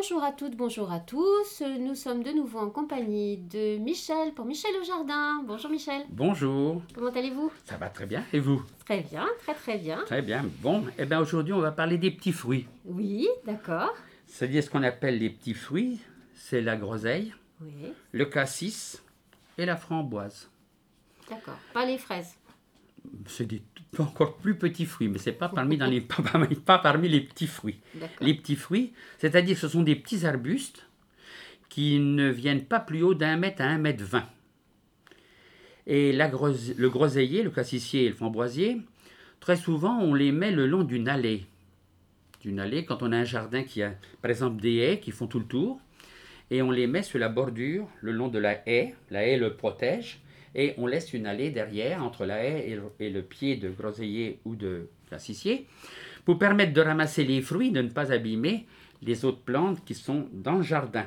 Bonjour à toutes, bonjour à tous. Nous sommes de nouveau en compagnie de Michel pour Michel au jardin. Bonjour Michel, Bonjour, comment allez-vous? ça va très bien. Et vous? Très bien, très très bien. Très bien. Bon, eh bien aujourd'hui on va parler des petits fruits. Oui, d'accord. C'est-à-dire ce qu'on appelle les petits fruits, c'est la groseille, Oui, le cassis et la framboise. d'accord. Pas les fraises. C'est des encore plus petits fruits, mais c'est pas parmi, pas parmi les petits fruits. D'accord. Les petits fruits, c'est-à-dire ce sont des petits arbustes qui ne viennent pas plus haut d'1 mètre à 1 mètre 20. Et le groseillier, le cassissier et le framboisier, très souvent on les met le long d'une allée. Quand on a un jardin qui a, par exemple, des haies qui font tout le tour, et on les met sur la bordure, le long de la haie le protège, et on laisse une allée derrière, entre la haie et le pied de groseillier ou de cassissier, pour permettre de ramasser les fruits, de ne pas abîmer les autres plantes qui sont dans le jardin.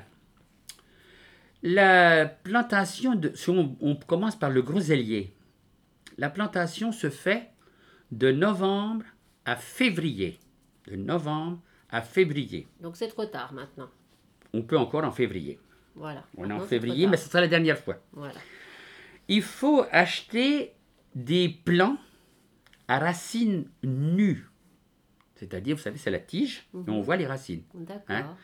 La plantation, si on commence par le groseillier, la plantation se fait de novembre à février. De novembre à février. Donc c'est trop tard maintenant. On peut encore en février. Voilà. On est en Maintenant, c'est trop février, mais tard. ce sera la dernière fois. Voilà. Il faut acheter des plants à racines nues. C'est-à-dire, vous savez, c'est la tige, et on voit les racines. D'accord. Hein.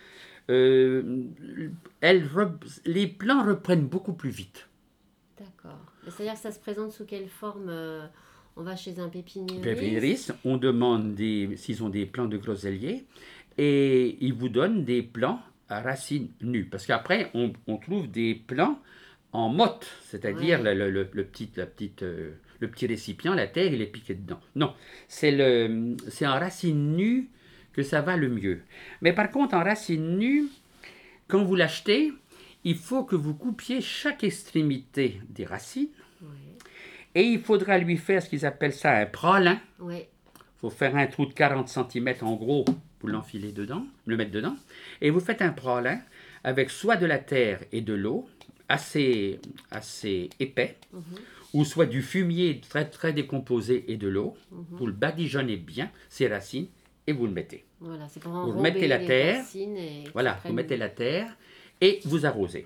Les plants reprennent beaucoup plus vite. D'accord. C'est-à-dire que ça se présente sous quelle forme on va chez un pépiniériste. Pépiniéristes, on demande s'ils ont des plants de groseillier, et ils vous donnent des plants à racines nues. Parce qu'après, on trouve des plants en motte, c'est-à-dire Ouais. le petit récipient, la terre, il est piqué dedans. Non, c'est en racines nues que ça va le mieux. Mais par contre, en racines nues, quand vous l'achetez, il faut que vous coupiez chaque extrémité des racines, Oui. et il faudra lui faire ce qu'ils appellent ça un pralin. Oui. Il faut faire un trou de 40 cm en gros pour l'enfiler dedans, le mettre dedans. Et vous faites un pralin avec soit de la terre et de l'eau, assez épais, ou soit du fumier très, très décomposé et de l'eau. Vous le badigeonnez bien, ses racines, et vous le mettez. Voilà, c'est pour Vous enrober mettez la les terre, racines et voilà, qu'ils vous prennent- mettez la terre, et vous arrosez.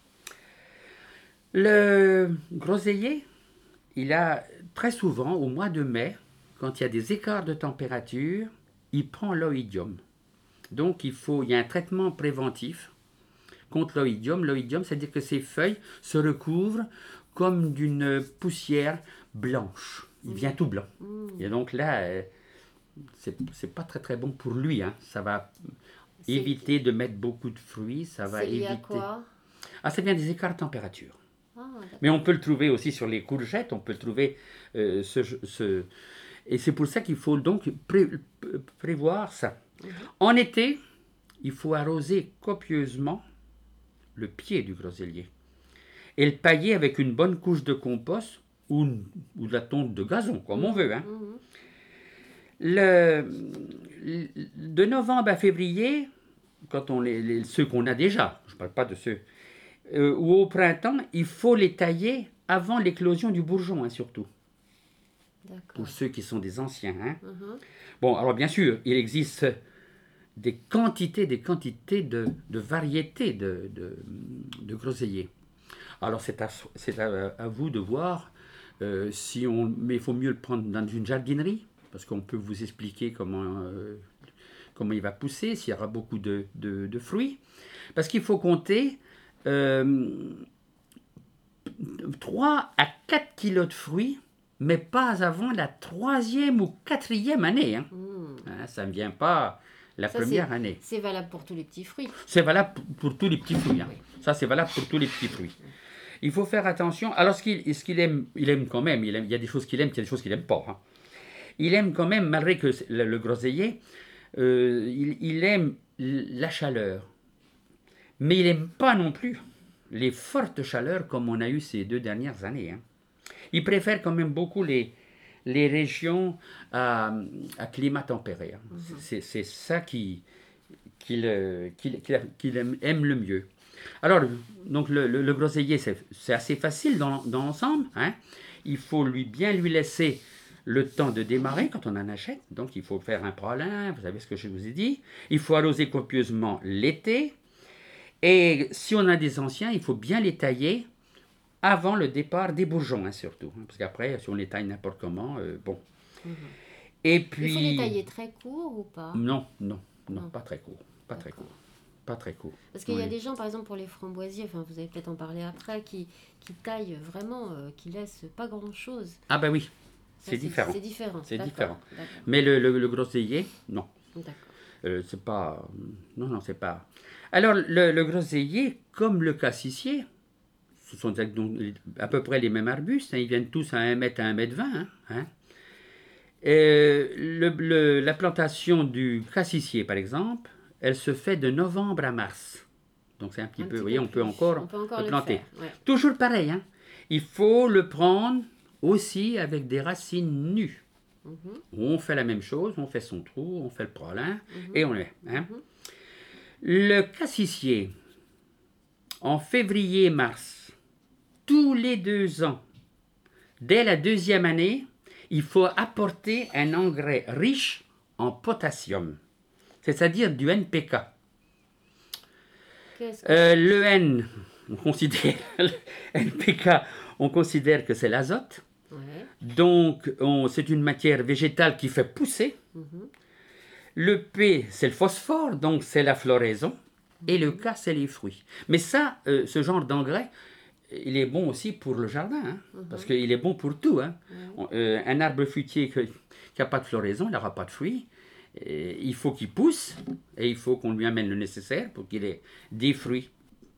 Le groseillier, il a très souvent, au mois de mai, quand il y a des écarts de température, il prend l'oïdium. Donc il y a un traitement préventif contre l'oïdium. L'oïdium, c'est-à-dire que ses feuilles se recouvrent comme d'une poussière blanche. Il vient tout blanc. Et donc là, c'est pas très très bon pour lui. Hein. Ça va C'est- éviter de mettre beaucoup de fruits. Ça va C'est lié à éviter. quoi? Ah, ça vient des écarts de température. Ah, d'accord. Mais on peut le trouver aussi sur les courgettes. On peut le trouver et c'est pour ça qu'il faut donc prévoir ça. En été, il faut arroser copieusement le pied du groseillier et le pailler avec une bonne couche de compost ou de la tonte de gazon, comme on veut. Hein. De novembre à février, quand ceux qu'on a déjà, je ne parle pas de ceux, ou au printemps, il faut les tailler avant l'éclosion du bourgeon, hein, surtout, D'accord. pour ceux qui sont des anciens. Hein. Bon, alors bien sûr, il existe des quantités de variétés de groseilliers. Alors c'est à vous de voir mais il faut mieux le prendre dans une jardinerie, parce qu'on peut vous expliquer comment il va pousser, s'il y aura beaucoup de fruits. Parce qu'il faut compter 3 à 4 kilos de fruits, mais pas avant la 3e ou 4e année. Hein. Hein, ça ne vient pas la Ça, première année. C'est valable pour tous les petits fruits. C'est valable pour tous les petits fruits. Hein. Ça, c'est valable pour tous les petits fruits. Il faut faire attention. Alors, ce qu'il aime, il aime quand même. Il y a des choses qu'il aime, il y a des choses qu'il n'aime pas. Hein. Il aime quand même, malgré que le groseillier, il aime la chaleur. Mais il n'aime pas non plus les fortes chaleurs comme on a eu ces 2 dernières années. Hein. Il préfère quand même beaucoup les régions à climat tempéré. Hein. C'est ça qu'il aime le mieux. Alors, donc le groseillier, c'est assez facile dans l'ensemble. Hein. Il faut bien lui laisser le temps de démarrer quand on en achète. Donc il faut faire un prolin, vous savez ce que je vous ai dit. Il faut arroser copieusement l'été. Et si on a des anciens, il faut bien les tailler avant le départ des bourgeons, hein, surtout. Hein, parce qu'après, si on les taille n'importe comment, bon. Mhm. Et puis... Il faut les tailler très courts ou pas? Non, non, non, Non. pas très court. Pas très D'accord. court. Pas très court. Parce qu'il y a Oui. des gens, par exemple, pour les framboisiers, enfin, vous allez peut-être en parler après, qui taillent vraiment, qui laissent pas grand-chose. Ah ben oui, Ça, c'est différent. C'est différent. C'est D'accord, différent. d'accord, Mais le groseillier, non. d'accord. C'est pas... Non, non, c'est pas... Alors, le groseillier, comme le cassissier, ce sont donc à peu près les mêmes arbustes. Hein, ils viennent tous à 1 mètre à 1 mètre 20. Hein. La plantation du cassissier, par exemple, elle se fait de novembre à mars. Donc c'est un petit peu, vous voyez, on peut encore le planter. Faire, ouais. Toujours pareil, hein. Il faut le prendre aussi avec des racines nues. Mhm, On fait la même chose, on fait son trou, on fait le prolin mhm, et on le met. Hein. mhm. Le cassissier, en février-mars, tous les 2 ans, dès la 2e année, il faut apporter un engrais riche en potassium, c'est-à-dire du NPK. Qu'est-ce que Le N, on considère, le NPK, on considère que c'est l'azote. ouais. Donc, c'est une matière végétale qui fait pousser. Mhm, Le P, c'est le phosphore, donc c'est la floraison. Et le K, c'est les fruits. Mais ça, ce genre d'engrais, il est bon aussi pour le jardin, hein, parce qu'il est bon pour tout. Hein. Un arbre fruitier qui n'a pas de floraison, il n'aura pas de fruits. Et il faut qu'il pousse, et il faut qu'on lui amène le nécessaire pour qu'il ait des fruits.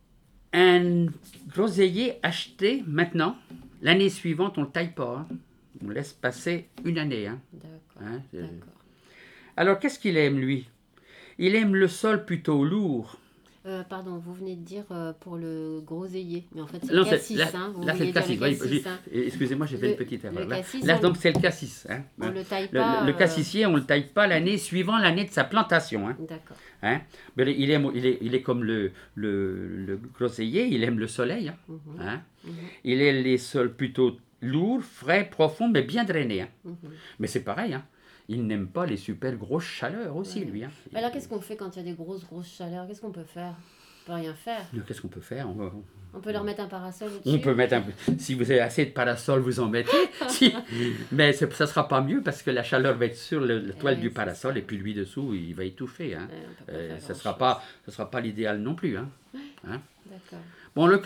Un groseillier acheté maintenant, l'année suivante, on ne le taille pas. Hein. On laisse passer une année. Hein. d'accord, Hein, d'accord. Alors, qu'est-ce qu'il aime, lui? Il aime le sol plutôt lourd. Pardon, vous venez de dire pour le groseillier, mais en fait c'est Non, le cassis, là, hein. Vous là, c'est le vouliez dire cassis. le Oui, cassis, hein. excusez-moi, j'ai fait Le- une petite erreur. le Là, cassis, là, on- donc, c'est le cassis. Hein. On le taille pas. Le cassissier, on ne le taille pas l'année suivant l'année de sa plantation. Hein. D'accord. Hein. Mais il est comme le groseillier, il aime le soleil. Hein. Mhm, Hein. mhm, Il aime les sols plutôt lourds, frais, profonds, mais bien drainés. Hein. mhm. Mais c'est pareil, hein. Il n'aime pas les super grosses chaleurs aussi, Ouais. lui. Hein. Mais alors qu'est-ce qu'on fait quand il y a des grosses chaleurs? Qu'est-ce qu'on peut faire? On peut rien faire. Qu'est-ce qu'on peut faire? On peut leur mettre un parasol au-dessus. On peut mettre si vous avez assez de parasol, vous en mettez. Mais ça ne sera pas mieux parce que la chaleur va être sur le toile Ouais, du c'est parasol ça. et puis lui dessous, il va étouffer. Hein. Ouais, on peut pas faire Ça ne grand-chose. sera pas l'idéal non plus. Hein. Hein. D'accord. Bon, le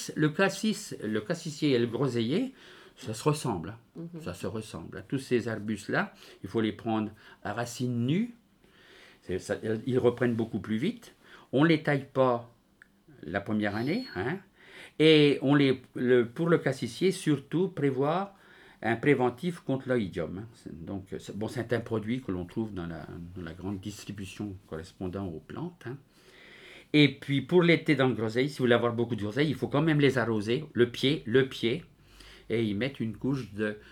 cassissier et le groseillier, ça se ressemble. Hein. Mhm. Ça se ressemble. Hein. Tous ces arbustes-là, il faut les prendre à racines nues. Ils reprennent beaucoup plus vite. On ne les taille pas la première année. Hein. Et pour le cassissier, surtout, prévoir un préventif contre l'oïdium. Hein. Donc, c'est un produit que l'on trouve dans la grande distribution correspondant aux plantes. Hein. Et puis, pour l'été dans le groseille, si vous voulez avoir beaucoup de groseilles, il faut quand même les arroser, le pied, et y mettre une couche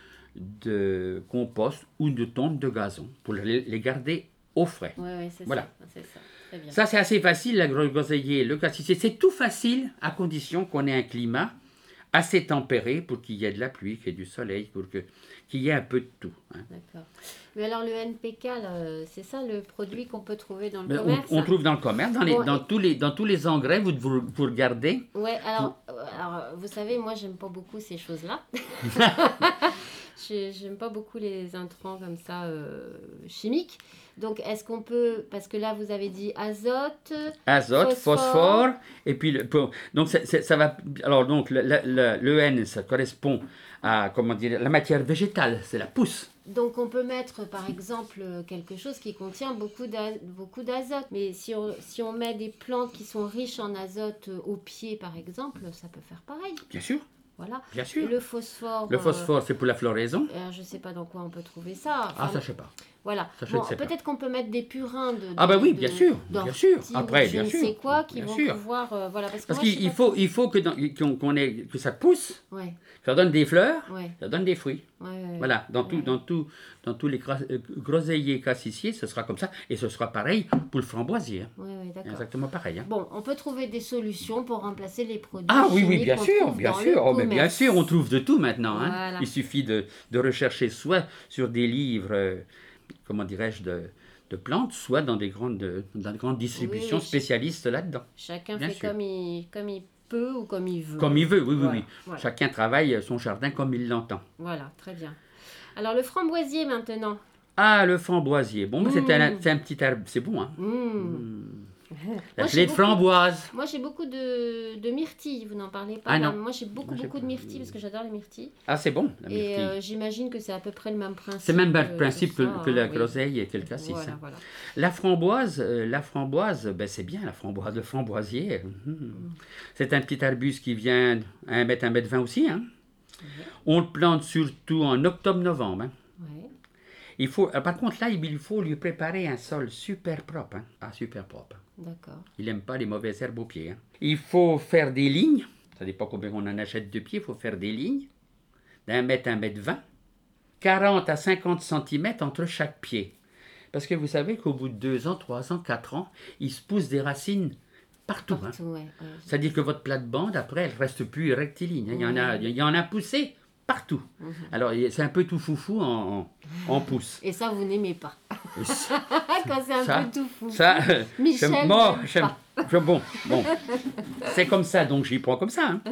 de compost ou de tonte de gazon pour les garder au frais. Ouais, c'est Voilà. ça. C'est ça. Très bien. Ça, c'est assez facile, le groseillier, le cassissier. C'est tout facile à condition qu'on ait un climat assez tempéré pour qu'il y ait de la pluie, qu'il y ait du soleil, qu'il y ait un peu de tout. Hein. D'accord. Mais alors le NPK, là, c'est ça le produit qu'on peut trouver dans le Mais commerce? on trouve dans le commerce, Bon, dans tous les engrais, vous regardez. Ouais, alors, vous savez, moi, j'aime pas beaucoup ces choses-là. J'aime pas beaucoup les intrants comme ça chimiques. Donc, est-ce qu'on peut, parce que là, vous avez dit azote, Azote, phosphore. phosphore, et puis donc ça va. Alors donc le N, ça correspond à la matière végétale, c'est la pousse. Donc, on peut mettre, par exemple, quelque chose qui contient beaucoup d'azote. Mais si on met des plantes qui sont riches en azote au pied, par exemple, ça peut faire pareil. Bien sûr, Voilà. bien sûr. Le phosphore. Le phosphore, c'est pour la floraison. Je ne sais pas dans quoi on peut trouver ça. Ah, ça, je sais pas. Voilà. Ça, je ne Bon, sais pas. peut-être qu'on peut mettre des purins Ah bah oui, bien sûr, bien sûr. d'ortie ou Après, je bien ne sûr, sais quoi qui bien vont sûr. pouvoir... voilà, parce que Parce moi, je sais qu'il pas faut, trop. il faut que, que ça pousse, Ouais, ça donne des fleurs, ouais, ça donne des fruits. ouais. Voilà, dans ouais. tous les groseilliers cassissiers, ce sera comme ça. Et ce sera pareil pour le framboisier, hein. Ouais, d'accord. Exactement pareil, hein. Bon, on peut trouver des solutions pour remplacer les produits Ah oui, chimiques bien qu'on sûr, trouve bien dans sûr. le Oh, mais bien commerce. sûr, on trouve de tout maintenant, hein. Voilà. Il suffit de rechercher soit sur des livres, comment dirais-je, de plantes, soit dans des grandes distributions Oui, spécialistes là-dedans. chacun Bien fait sûr. comme il peut ou comme il veut. Comme il veut, oui, oui, Voilà, oui. voilà. Chacun travaille son jardin comme il l'entend. Voilà, très bien. Alors, le framboisier maintenant. Ah, le framboisier. Bon, bah, c'est un petit arbre, c'est bon, hein. La Moi, gelée de framboise. Moi, j'ai beaucoup de myrtilles. Vous n'en parlez pas Ah là. non. Moi, j'ai beaucoup, Moi, j'ai beaucoup de pas. myrtilles parce que j'adore les myrtilles. Ah, c'est bon, la Et myrtille. j'imagine que c'est à peu près le même principe. C'est même le principe que ça, que la hein, oui. groseille et que le cassis, Voilà, hein. voilà. La framboise, ben c'est bien la framboise, le framboisier. C'est un petit arbuste qui vient à 1 mètre 20 aussi, hein. On le plante surtout en octobre-novembre, hein. Ouais. Par contre, là, il faut lui préparer un sol super propre, hein. Ah, super propre. D'accord. Il n'aime pas les mauvaises herbes aux pieds, hein. Il faut faire des lignes. Ça dépend combien on en achète de pieds. Il faut faire des lignes d'1 mètre, 1 mètre 20. 40 à 50 centimètres entre chaque pied. Parce que vous savez qu'au bout de 2 ans, 3 ans, 4 ans, il se pousse des racines partout, hein. Partout, ouais. C'est-à-dire que votre plate-bande, après, elle ne reste plus rectiligne, hein. Il y en a poussé partout. Alors, c'est un peu tout foufou en pousse. Et ça, vous n'aimez pas. Et Quand c'est un ça- peu tout fou. Ça, Michel moi, n'aime pas. bon, c'est comme ça, donc j'y prends comme ça, hein.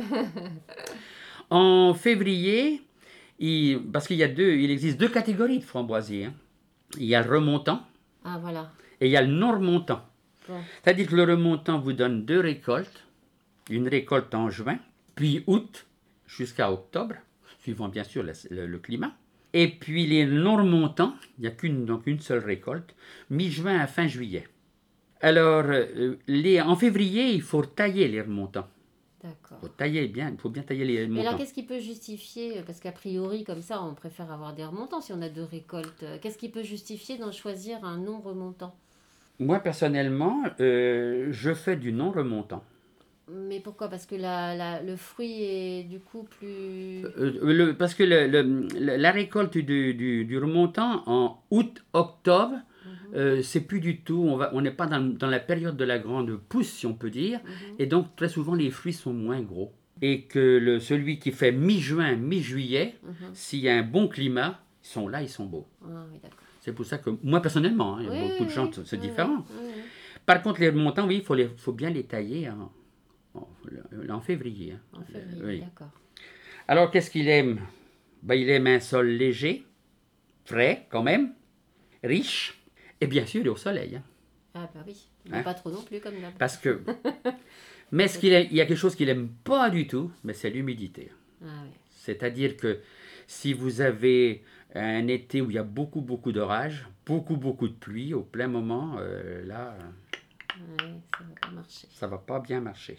En février, parce il existe 2 catégories de framboisiers, hein. Il y a le remontant Ah, voilà. et il y a le non-remontant. Bon. C'est-à-dire que le remontant vous donne 2 récoltes, une récolte en juin, puis août jusqu'à octobre, suivant bien sûr le climat. Et puis les non-remontants, il n'y a donc une seule récolte, mi-juin à fin juillet. Alors, en février, il faut tailler les remontants. D'accord. Il faut bien tailler les Mais alors, remontants. qu'est-ce qui peut justifier, parce qu'a priori, comme ça, on préfère avoir des remontants si on a 2 récoltes. Qu'est-ce qui peut justifier d'en choisir un non remontant? Moi, personnellement, je fais du non-remontant. Mais pourquoi? Parce que le fruit est du coup plus... Parce que la récolte du remontant en août-octobre, c'est plus du tout, on n'est pas dans la période de la grande pousse, si on peut dire, et donc très souvent les fruits sont moins gros. Et que celui qui fait mi-juin, mi-juillet, s'il y a un bon climat, ils sont là, ils sont beaux. Ah oui, d'accord. C'est pour ça que, moi personnellement, hein, il y a Oui, beaucoup de gens, oui, c'est oui, différent. oui, oui. Par contre, les remontants, oui, il faut bien les tailler en février, hein. En février, Oui. d'accord. Alors, qu'est-ce qu'il aime? Ben, il aime un sol léger, frais quand même, riche, et bien sûr, il est au soleil, hein. Ah bah oui, mais Hein? pas trop non plus comme d'hab. Parce que... Mais il y a quelque chose qu'il n'aime pas du tout, mais c'est l'humidité. Ah oui. C'est-à-dire que si vous avez un été où il y a beaucoup, beaucoup d'orages, beaucoup, beaucoup de pluie, au plein moment, là, Ouais, ça va pas marcher. ça ne va pas bien marcher.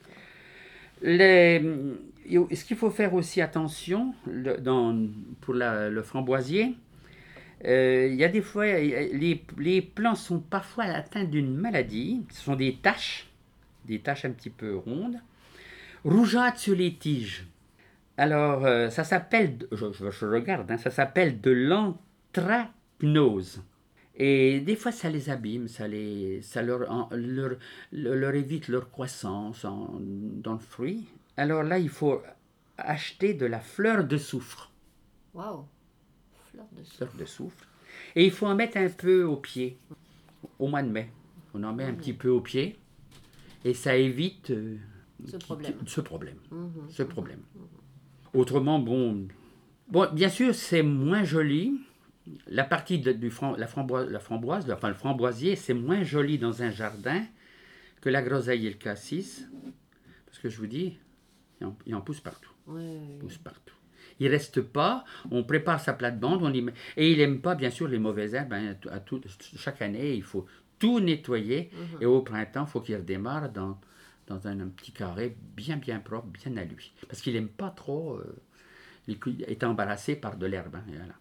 D'accord. Ce qu'il faut faire aussi attention pour le framboisier, il y a des fois, les plants sont parfois atteints d'une maladie. Ce sont des taches un petit peu rondes, rougeâtres sur les tiges. Alors, ça s'appelle, je regarde, hein, ça s'appelle de l'anthracnose. Et des fois, ça les abîme, ça leur évite leur croissance dans le fruit. Alors là, il faut acheter de la fleur de soufre. Waouh. Fleur de soufre. Fleur de soufre. Et il faut en mettre un peu au pied, au mois de mai. On en met un petit peu au pied. Et ça évite Ce problème. ce problème. Autrement, bon, bien sûr, c'est moins joli. La partie la framboise, enfin le framboisier, c'est moins joli dans un jardin que la groseille et le cassis. Parce que je vous dis, il en pousse partout. Il pousse partout. Il ne reste pas, on prépare sa plate-bande, et il n'aime pas, bien sûr, les mauvaises herbes. Hein, chaque année, il faut tout nettoyer. Et au printemps, il faut qu'il redémarre dans un petit carré bien, bien propre, bien à lui. Parce qu'il n'aime pas trop être embarrassé par de l'herbe. Hein, voilà.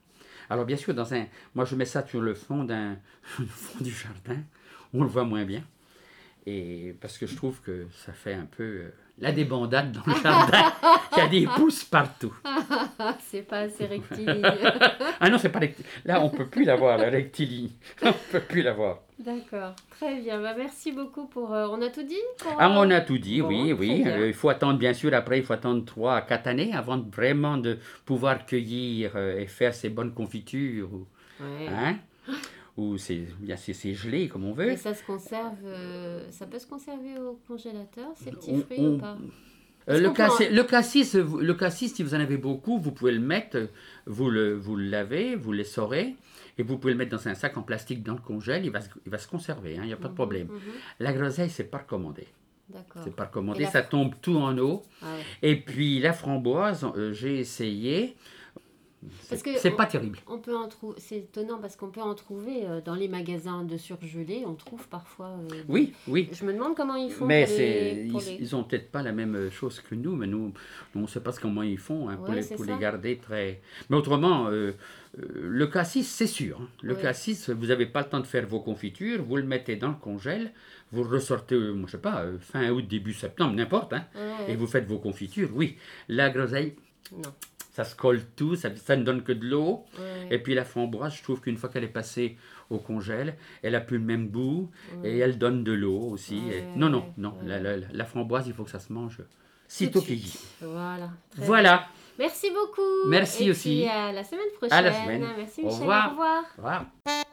Alors bien sûr, moi je mets ça sur le fond fond du jardin, on le voit moins bien. Et parce que je trouve que ça fait un peu la débandade dans le jardin. Il y a des pousses partout. C'est pas assez rectiligne. Ah non, c'est pas rectiligne. Là, on peut plus l'avoir, la rectiligne. On peut plus l'avoir. D'accord, très bien. Bah, merci beaucoup pour... on a tout dit On a tout dit, Bon, oui, très oui. bien. Il faut attendre, bien sûr, après, il faut attendre 3 à 4 années avant vraiment de pouvoir cueillir et faire ces bonnes confitures. Ouais. Hein? Ou c'est gelé, comme on veut. Et ça se conserve... ça peut se conserver au congélateur, ces petits On- fruits on- ou pas? Est-ce qu'on Le cassis, si vous en avez beaucoup, vous pouvez le mettre, vous le lavez, vous l'essorez, et vous pouvez le mettre dans un sac en plastique dans le congèle, il va se conserver, il n'y a pas de problème. La groseille, c'est pas recommandé. D'accord. C'est pas recommandé, Et la ça tombe tout en eau. Ouais. Et puis la framboise, j'ai essayé, Parce que c'est pas terrible. on peut en trouver... C'est étonnant parce qu'on peut en trouver dans les magasins de surgelés. On trouve parfois... Oui, oui. Je me demande comment ils font Mais pour les... ils ont peut-être pas la même chose que nous, mais nous on ne sait pas comment ils font pour, Ouais, c'est pour ça. les garder très... Mais autrement, le cassis, c'est sûr. Hein. Le Oui. cassis, vous n'avez pas le temps de faire vos confitures, vous le mettez dans le congèle, vous le ressortez, je sais pas, fin août, début septembre, n'importe, hein, Ouais. et vous faites vos confitures. Oui, la groseille, Non. ça se colle tout, ça ne donne que de l'eau. Ouais. Et puis la framboise, je trouve qu'une fois qu'elle est passée au congèle, elle a plus le même goût Ouais. et elle donne de l'eau aussi. Ouais, Et- non, ouais. la framboise, il faut que ça se mange Tout sitôt de suite. cueilli. Voilà. Très Voilà, Merci beaucoup. Merci Et aussi. puis à la semaine prochaine. À la semaine. Merci Au Michel. revoir. Au revoir. au revoir.